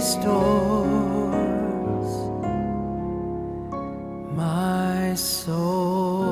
restores my soul.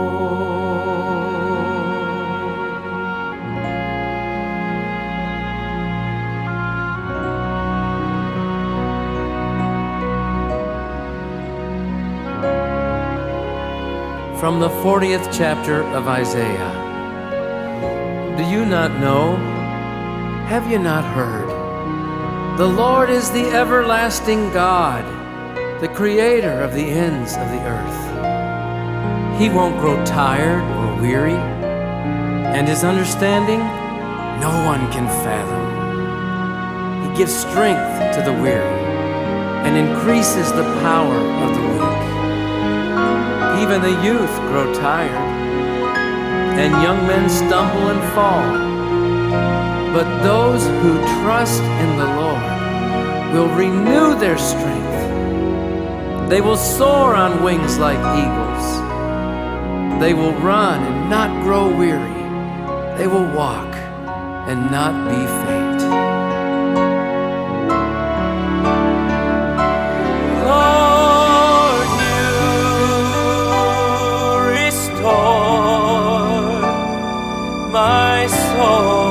From the 40th chapter of Isaiah. Do you not know? Have you not heard? The Lord is the everlasting God, the creator of the ends of the earth. He won't grow tired or weary, and his understanding no one can fathom. He gives strength to the weary and increases the power of the weak. Even the youth grow tired, and young men stumble and fall. But those who trust in the Lord will renew their strength. They will soar on wings like eagles. They will run and not grow weary. They will walk and not be faint. Lord, you restore my soul.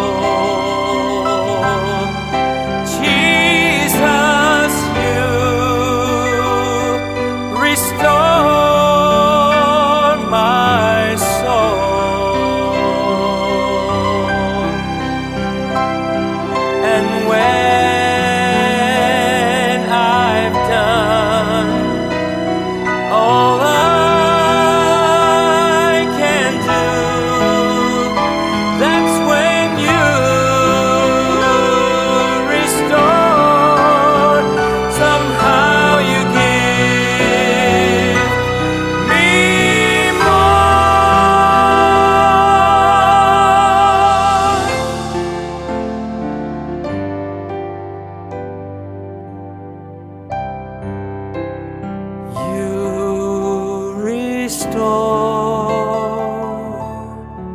Restore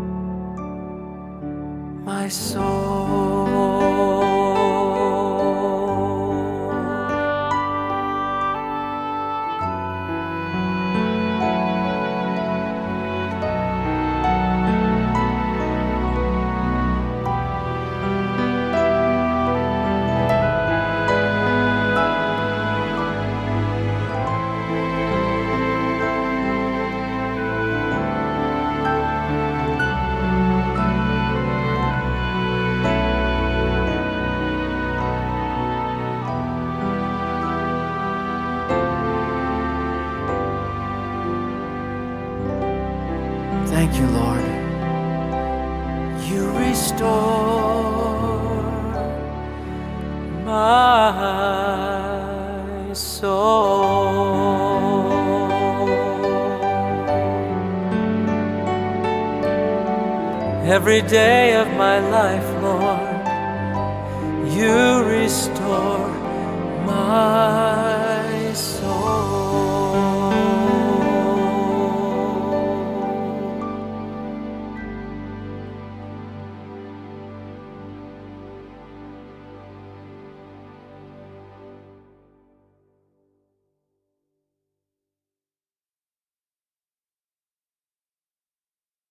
my soul. Thank you, Lord. You restore my soul. Every day of my life, Lord, you restore my soul.